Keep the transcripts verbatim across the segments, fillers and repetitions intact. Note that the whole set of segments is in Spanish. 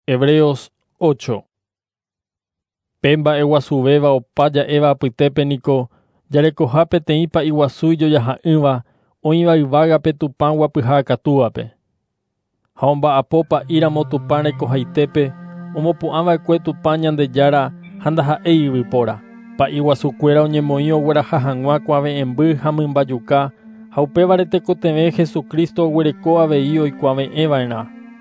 Hebreos ocho. Pemba eguasuvéva opa ja'éva apytépeniko jarekoha peteĩ pa'yguasúi jojaha'ỹva oĩvayvágape Tupã guapyha katúvape. Ha omba'apo pa'íramo Tupã rekohaitépe omopu'ãva'ekue Tupã Ñandejára ha ndaha'éi yvypóra. Pa'yguasukuéra oñemoĩ ogueraha hag̃ua kuãve'ẽmby ha mymbajuka ha upévare tekotevẽ Jesukristo oguereko avei oikuaave'ẽva'erã.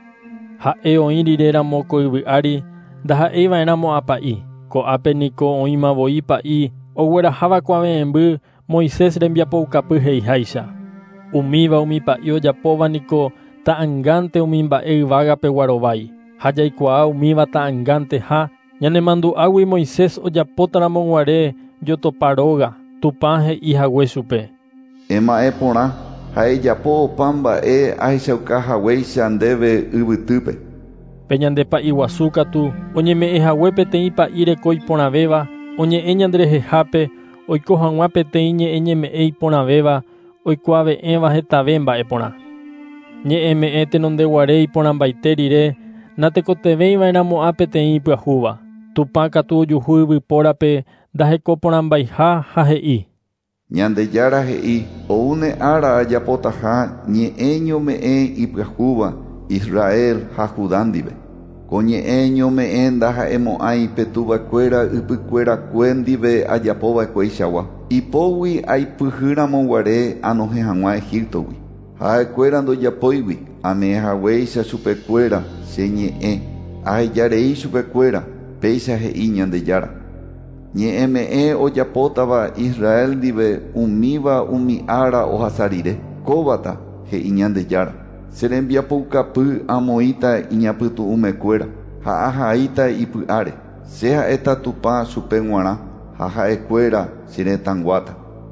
Ha'e oĩ riréramo ko yvy'ári ndaha'éiva'erãmo apa'i. Ko'ápe niko oĩmavoi pa'i ogueraháva kuãve'ẽmby Moisés rembiapoukapy heiháicha. Umíva umi pa'i ojapóva niko ta'ãngánte umi mba'e yvágape guarovái. Ha jaikuaa umíva ta'ãngánte ha ñanemandu'águi Moisés ojapótaramo guare jotopa róga. Tupã he'ihague chupe: Ema'ẽ porã ha ejapo opa mba'e ahechaukahaguéicha ndéve yvytýpe. Pe ñande pa'yguasu katu oñeme'ẽhague peteĩ pa'i reko iporãvéva, oñe'ẽ ñanderehehápe, oiko hag̃ua peteĩ ñe'ẽ ñeme'ẽ iporãvéva, oikuaave'ẽva hetave mba'e porã. Ñe'ẽme'ẽ tenondeguare iporãmbaite rire, natekotevéiva'erãmo'ã peteĩ ipyahúva. Tupã katu ojuhu yvypórape ndahekoporãmbaiha ha he'i: Ñandejára he'i oune ára ajapotaha ñe'ẽ ñome'ẽ ipyahúva Israel ha Judá ndive. Ko ñe'ẽ ñome'ẽ ndaha'emo'ãi petuva'ekuéra ypykuerakue ndive ajapova'ekueichagua. Ipógui aipyhýramo guare anohẽ hag̃ua Egiptogui. Ha'ekuéra ndojapóigui ame'ẽhaguéicha chupekuéra che ñe'ẽ. Ahejarei chupekuéra péicha he'i Ñandejára. Ñe'ẽme'ẽ ojapótava Israel ndive umíva umi ára ohasa rire. Kóvata, he'i Ñandejára. Cherembiapoukapy amoĩta iñapytu'umekuéra ha ahaíta ipy'áre. Che ha'éta Tupã chupe g̃uarã ha ha'ekuéra cheretãnguáta.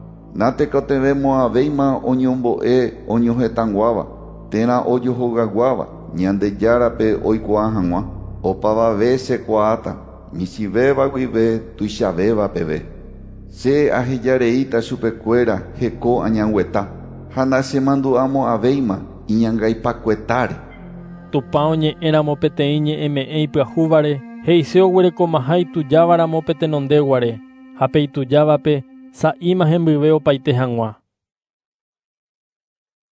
Natekotevẽmo'ãvéima oñombo'e oñohetãnguáva. Térã ojohogaguáva. Ñandejárape oikuaa hag̃ua. Opavave chekuaáta. Michivéva guive tuichavéva peve. Che ahejareíta chupekuéra heko añangueta. Ha nachemandu'amo'ãvéima iñangaipakuetáre. Tupã oñe'ẽramo peteĩ ñe'ẽme'ẽ ipyahúvare, he'ise oguerekomaha itujávaramo pe tenondeguare, ha pe itujávape sa'íma hembyve opaite hag̃ua.